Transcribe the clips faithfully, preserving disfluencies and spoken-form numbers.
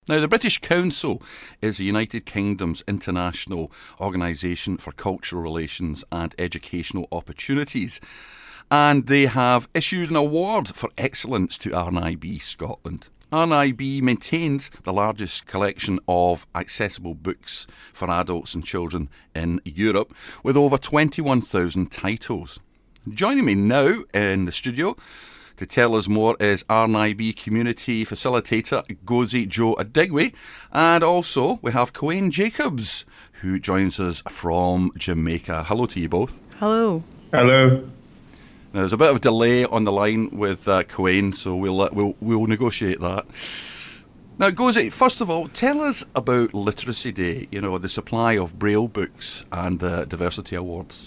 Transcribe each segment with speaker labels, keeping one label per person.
Speaker 1: Now, the British Council is the United Kingdom's international organisation for cultural relations and educational opportunities, and they have issued an award for excellence to R N I B Scotland. R N I B maintains the largest collection of accessible books for adults and children in Europe, with over twenty-one thousand titles. Joining me now in the studio to tell us more is R N I B Community Facilitator Ngozi Joe Adigwe, and also we have Coane Jacobs, who joins us from Jamaica. Hello to you both.
Speaker 2: Hello.
Speaker 3: Hello.
Speaker 1: Now, there's a bit of a delay on the line with uh, Coane, so we'll, uh, we'll we'll negotiate that. Now, Ngozi, first of all, tell us about Literacy Day, you know, the supply of Braille books and the Diversity Awards.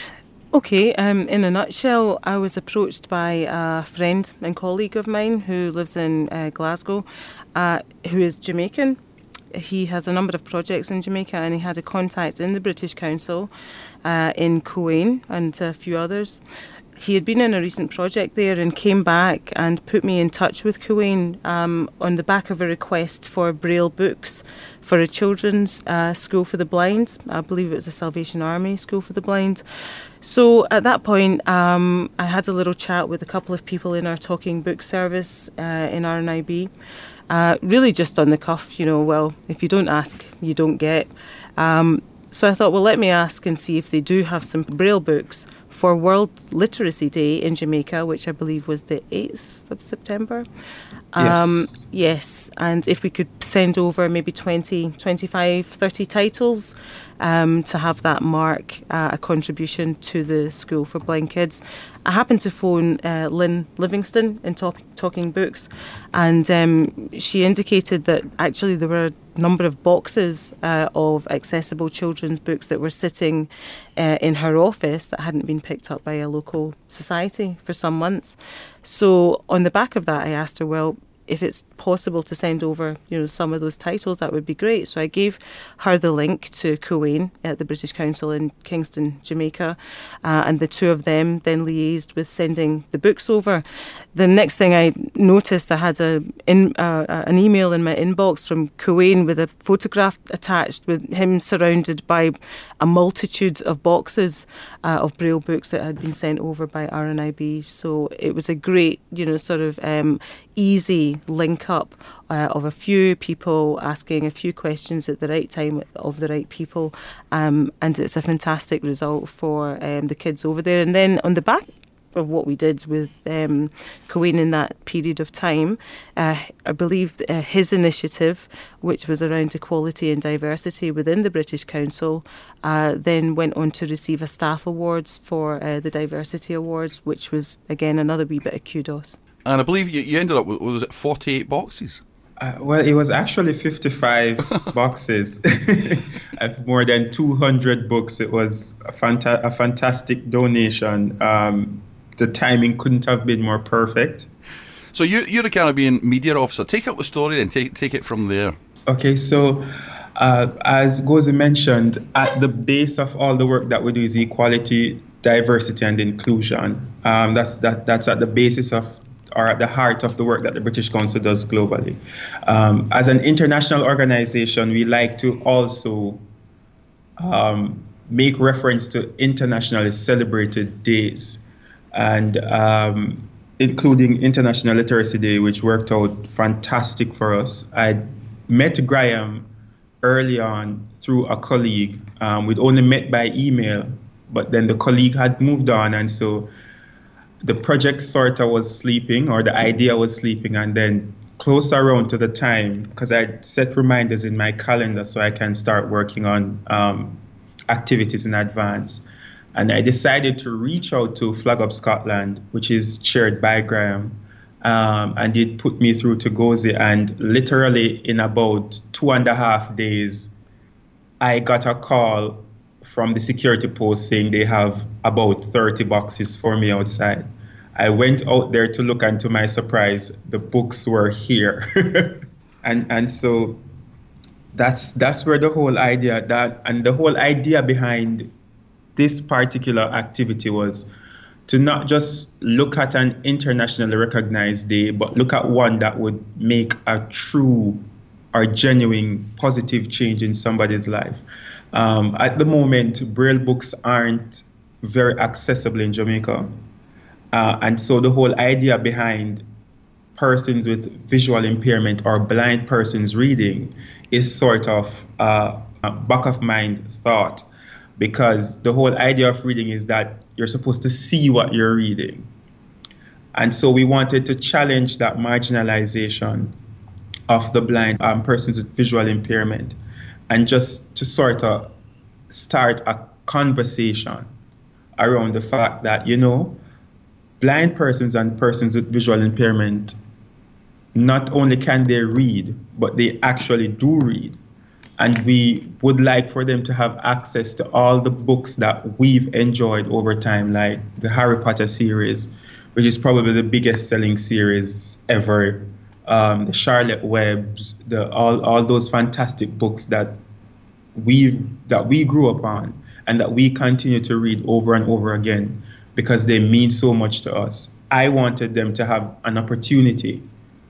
Speaker 2: Okay, um, in a nutshell, I was approached by a friend and colleague of mine who lives in uh, Glasgow, uh, who is Jamaican. He has a number of projects in Jamaica, and he had a contact in the British Council, uh, in Coane and a few others. He had been in a recent project there and came back and put me in touch with Coane um, on the back of a request for Braille books for a children's uh, school for the blind. I believe it was a Salvation Army school for the blind. So at that point, um, I had a little chat with a couple of people in our Talking Book service uh, in R N I B. Uh, really just on the cuff, you know, well, if you don't ask, you don't get. Um, so I thought, well, let me ask and see if they do have some Braille books for World Literacy Day in Jamaica, which I believe was the eighth of September. Um,
Speaker 3: yes.
Speaker 2: Yes, and if we could send over maybe twenty, twenty-five, thirty titles um, to have that mark uh, a contribution to the School for Blind Kids. I happened to phone uh, Lynn Livingston in talk, Talking Books, and um, she indicated that actually there were a number of boxes uh, of accessible children's books that were sitting uh, in her office that hadn't been picked up by a local society for some months. So on the back of that, I asked her, well, if it's possible to send over, you know, some of those titles, that would be great. So I gave her the link to Coane at the British Council in Kingston, Jamaica, uh, and the two of them then liaised with sending the books over. The next thing I noticed, I had a in, uh, an email in my inbox from Coane with a photograph attached with him surrounded by a multitude of boxes uh, of Braille books that had been sent over by R N I B. So it was a great, you know, sort of um, easy link up uh, of a few people asking a few questions at the right time of the right people, um, and it's a fantastic result for um, the kids over there. And then on the back of what we did with um, Coane in that period of time, uh, I believe uh, his initiative, which was around equality and diversity within the British Council, uh, then went on to receive a staff awards for uh, the Diversity Awards, which was, again, another wee bit of kudos.
Speaker 1: And I believe you, you ended up with, was it forty-eight boxes?
Speaker 3: Uh, well, it was actually fifty-five boxes. More than two hundred books. It was a, fanta- a fantastic donation. Um, the timing couldn't have been more perfect.
Speaker 1: So you, you're a Caribbean media officer. Take up the story and take, take it from there.
Speaker 3: Okay, so uh, as Ngozi mentioned, at the base of all the work that we do is equality, diversity and inclusion. Um, that's that that's at the basis of or at the heart of the work that the British Council does globally. Um, as an international organization, we like to also um, make reference to internationally celebrated days, and um, including International Literacy Day, which worked out fantastic for us. I met Graham early on through a colleague. Um, we'd only met by email, but then the colleague had moved on, and so the project sort of was sleeping, or the idea was sleeping, and then close around to the time, because I set reminders in my calendar so I can start working on um, activities in advance. And I decided to reach out to Flag Up Scotland, which is chaired by Graham, um, and it put me through to Ngozi, and literally in about two and a half days, I got a call from the security post saying they have about thirty boxes for me outside. I went out there to look, and to my surprise, the books were here. and and so that's that's where the whole idea that and the whole idea behind this particular activity was to not just look at an internationally recognized day, but look at one that would make a true or genuine positive change in somebody's life. Um, at the moment, Braille books aren't very accessible in Jamaica. Uh, and so the whole idea behind persons with visual impairment or blind persons reading is sort of uh, a back of mind thought, because the whole idea of reading is that you're supposed to see what you're reading. And so we wanted to challenge that marginalization of the blind um, persons with visual impairment, and just to sort of start a conversation around the fact that, you know, blind persons and persons with visual impairment, not only can they read, but they actually do read. And we would like for them to have access to all the books that we've enjoyed over time, like the Harry Potter series, which is probably the biggest selling series ever. Um, the Charlotte Webbs, the all all those fantastic books that we that we grew up on and that we continue to read over and over again because they mean so much to us. I wanted them to have an opportunity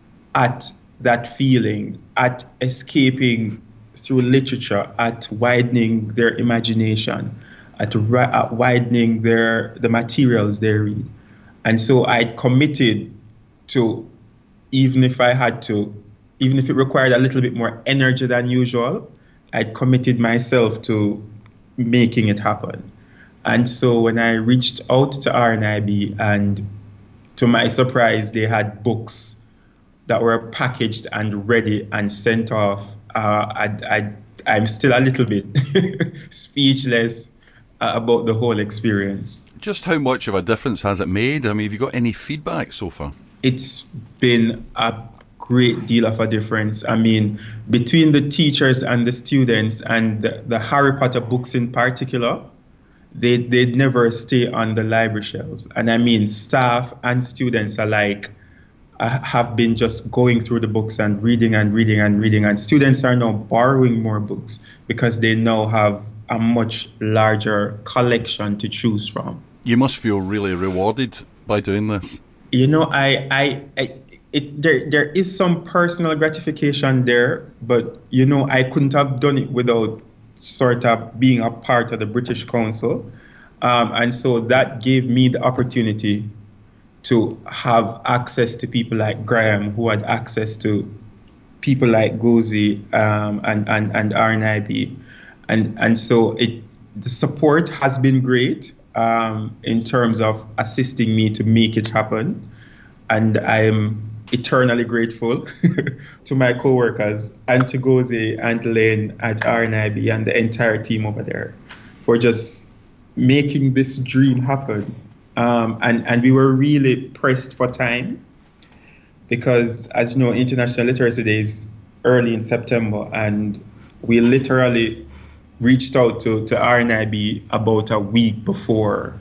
Speaker 3: at that feeling, at escaping through literature, at widening their imagination, at, at widening their the materials they read. And so I committed to, even if I had to, even if it required a little bit more energy than usual, I committed myself to making it happen. And so when I reached out to R N I B, and to my surprise, they had books that were packaged and ready and sent off, uh, I, I, I'm still a little bit speechless uh, about the whole experience.
Speaker 1: Just how much of a difference has it made? I mean, have you got any feedback so far?
Speaker 3: It's been a great deal of a difference. I mean, between the teachers and the students, and the, the Harry Potter books in particular, they, they'd never stay on the library shelves. And I mean, staff and students alike uh, have been just going through the books and reading and reading and reading. And students are now borrowing more books because they now have a much larger collection to choose from.
Speaker 1: You must feel really rewarded by doing this.
Speaker 3: You know, I, I, I it, there, there is some personal gratification there, but, you know, I couldn't have done it without sort of being a part of the British Council. Um, and so that gave me the opportunity to have access to people like Graham, who had access to people like Gozi um, and, and, and R N I B. And, and so it, the support has been great um, in terms of assisting me to make it happen. And I'm eternally grateful to my co-workers and to Gozi and Lane at R N I B and the entire team over there for just making this dream happen. Um, and, and we were really pressed for time because, as you know, International Literacy Day is early in September, and we literally reached out to, to R N I B about a week before.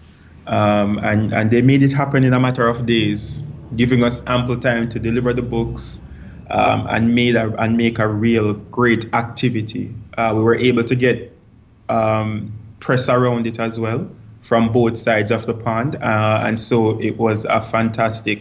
Speaker 3: Um, and, and they made it happen in a matter of days, giving us ample time to deliver the books um, and made a, and make a real great activity. Uh, we were able to get um, press around it as well from both sides of the pond. Uh, and so it was a fantastic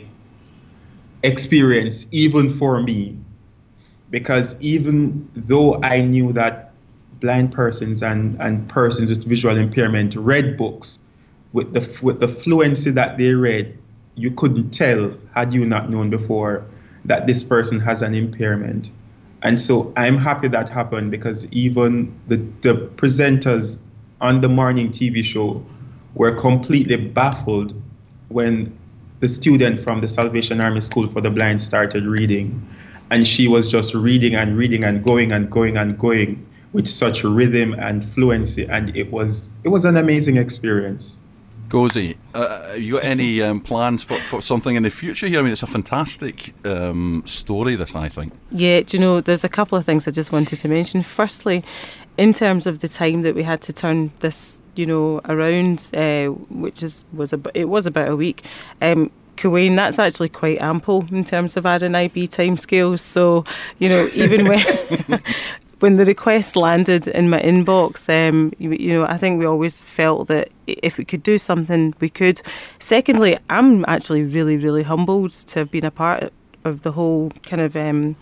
Speaker 3: experience, even for me, because even though I knew that blind persons and, and persons with visual impairment read books with the with the fluency that they read, you couldn't tell, had you not known before, that this person has an impairment. And so I'm happy that happened, because even the, the presenters on the morning T V show were completely baffled when the student from the Salvation Army School for the Blind started reading. And she was just reading and reading and going and going and going with such rhythm and fluency. And it was it was an amazing experience.
Speaker 1: Gozi, uh, have you got any um, plans for, for something in the future here? I mean, it's a fantastic um, story, this, I think.
Speaker 2: Yeah, do you know, there's a couple of things I just wanted to mention. Firstly, in terms of the time that we had to turn this, you know, around, uh, which is was a, it was about a week, um, Kuwait, that's actually quite ample in terms of R N I B timescales. So, you know, even when... When the request landed in my inbox, um, you, you know, I think we always felt that if we could do something, we could. Secondly, I'm actually really, really humbled to have been a part of the whole kind of um,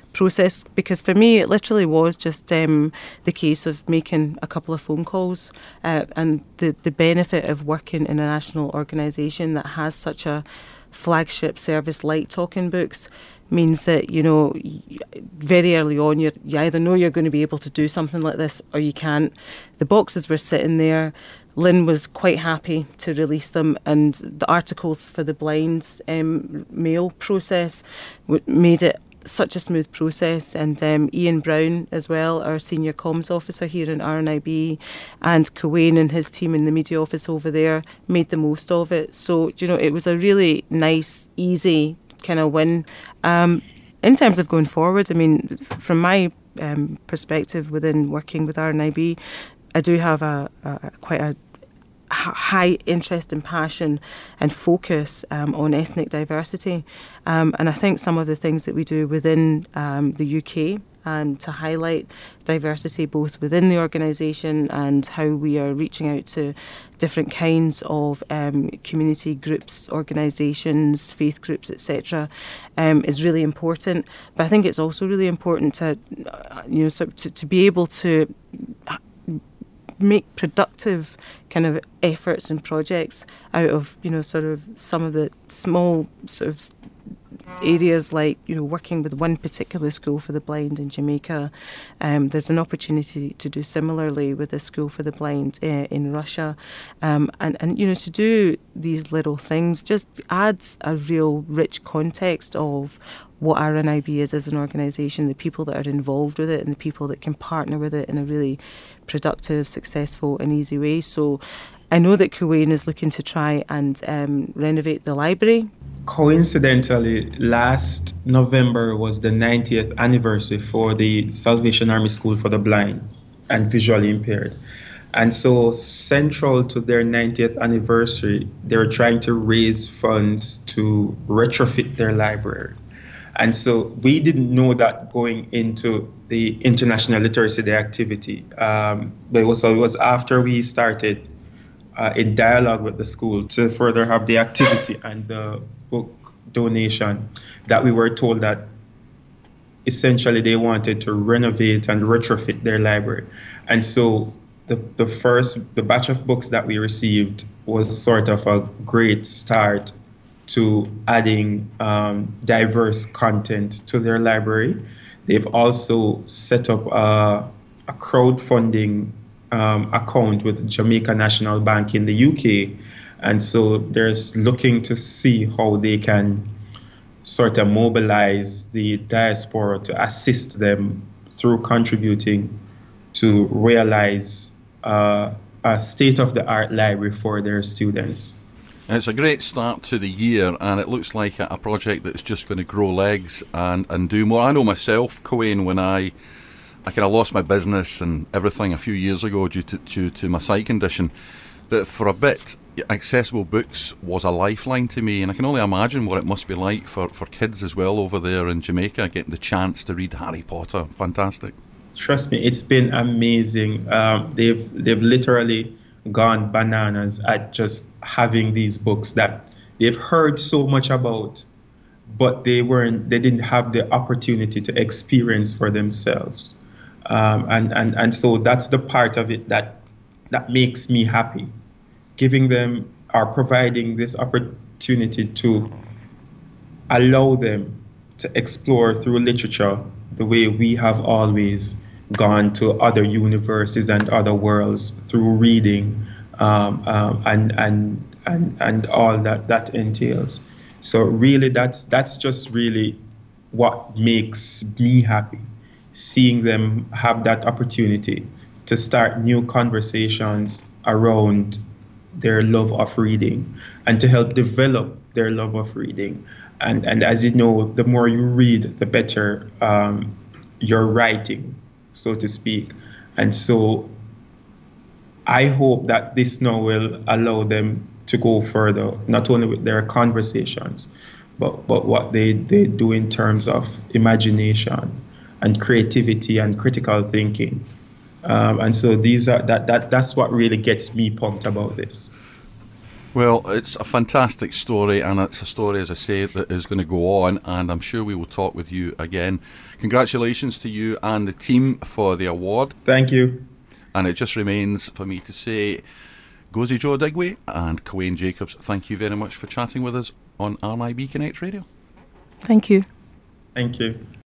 Speaker 2: process, because for me it literally was just um, the case of making a couple of phone calls, uh, and the, the benefit of working in a national organisation that has such a flagship service like Talking Books means that, you know, very early on you're, you either know you're going to be able to do something like this or you can't. The boxes were sitting there. Lynn was quite happy to release them, and the articles for the blind um, mail process w- made it such a smooth process. And um, Ian Brown as well, our senior comms officer here in R N I B, and Kuwain and his team in the media office over there made the most of it. So, you know, it was a really nice, easy kind of win. Um, in terms of going forward, I mean, f- from my um, perspective within working with R N I B, I do have a, a quite a high interest and passion and focus um, on ethnic diversity, um, and I think some of the things that we do within um, the U K um, to highlight diversity both within the organisation and how we are reaching out to different kinds of um, community groups, organisations, faith groups, et cetera, um, is really important. But I think it's also really important to, you know, sort of to, to be able to make productive kind of efforts and projects out of, you know, sort of some of the small sort of areas, like, you know, working with one particular school for the blind in Jamaica. Um, there's an opportunity to do similarly with a school for the blind uh, in Russia. Um, and, and, you know, to do these little things just adds a real rich context of what R N I B is as an organisation, the people that are involved with it and the people that can partner with it in a really productive, successful and easy way. So I know that Kuwain is looking to try and um, renovate the library.
Speaker 3: Coincidentally, last November was the ninetieth anniversary for the Salvation Army School for the Blind and Visually Impaired. And so central to their ninetieth anniversary, they're trying to raise funds to retrofit their library. And so we didn't know that going into the International Literacy Day activity. Um, but it was, so it was after we started uh, in dialogue with the school to further have the activity and the book donation that we were told that essentially they wanted to renovate and retrofit their library. And so the, the first, the batch of books that we received was sort of a great start to adding um, diverse content to their library. They've also set up a, a crowdfunding um, account with Jamaica National Bank in the U K. And so they're looking to see how they can sort of mobilize the diaspora to assist them through contributing to realize uh, a state-of-the-art library for their students.
Speaker 1: It's a great start to the year, and it looks like a project that's just going to grow legs and, and do more. I know myself, Kuwain, when I I kind of lost my business and everything a few years ago due to, due to my sight condition, that for a bit, accessible books was a lifeline to me, and I can only imagine what it must be like for, for kids as well over there in Jamaica, getting the chance to read Harry Potter. Fantastic.
Speaker 3: Trust me, it's been amazing. Um, they've they've literally gone bananas at just having these books that they've heard so much about, but they weren't they didn't have the opportunity to experience for themselves. Um, and, and, and so that's the part of it that that makes me happy. Giving them or providing this opportunity to allow them to explore through literature the way we have always gone to other universes and other worlds through reading um, um, and, and and and all that that entails. So really, that's that's just really what makes me happy, seeing them have that opportunity to start new conversations around their love of reading and to help develop their love of reading. And and as you know, the more you read, the better um, your writing, so to speak. And so I hope that this now will allow them to go further, not only with their conversations, but, but what they, they do in terms of imagination and creativity and critical thinking. Um, and so these are that, that that's what really gets me pumped about this.
Speaker 1: Well, it's a fantastic story, and it's a story, as I say, that is going to go on, and I'm sure we will talk with you again. Congratulations to you and the team for the award.
Speaker 3: Thank you.
Speaker 1: And it just remains for me to say, Gozie Joe Digweed and Kawayne Jacobs, thank you very much for chatting with us on R N I B Connect Radio.
Speaker 2: Thank you.
Speaker 3: Thank you.